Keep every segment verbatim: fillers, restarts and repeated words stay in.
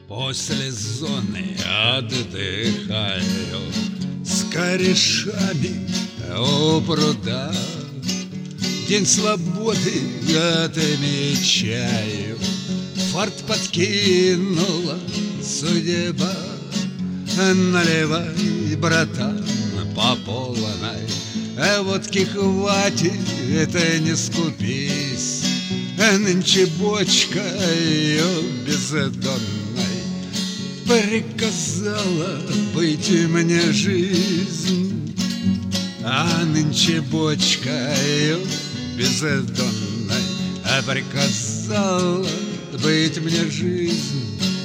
После зоны отдыхаю с корешами у пруда. День свободы отмечаю, фарт подкинула судьба. Наливай, братан, по полной, водки хватит, это не скупись. Нынче бочкою бездонной приказала быть мне жизнь. А нынче бочкою бездонной приказала быть мне жизнь.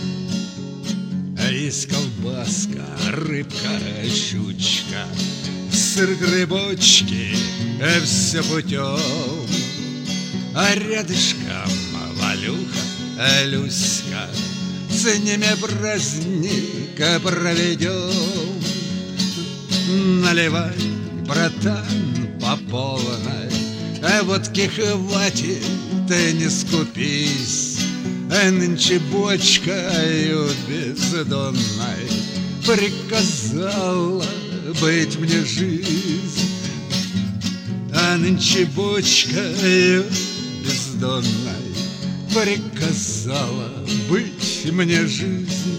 Есть колбаска, рыбка, щучка, сыр, грибочки, все путем. А рядышком Валюха, Люська, с ними праздник проведем. Наливай, братан, по полной, водки хватит, ты не скупись. Нынче бочкою бездонной приказала быть мне жизнь. А нынче бочкою бездонной приказала быть мне жизнь.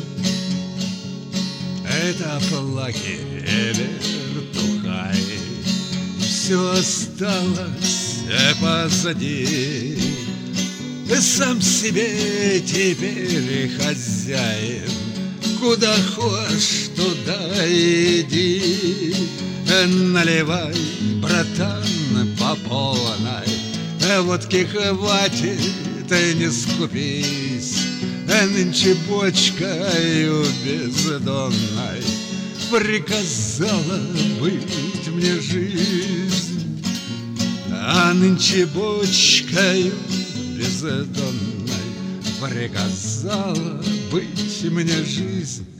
Это оплаки вертухай, все осталось позади. Сам себе теперь хозяин, куда хочешь, туда иди. Наливай, братан, по полной, водки хватит, ты не скупись. Нынче бочкою бездонной приказала быть мне жизнь. А нынче бочкою бездонной приказала быть мне жизнь.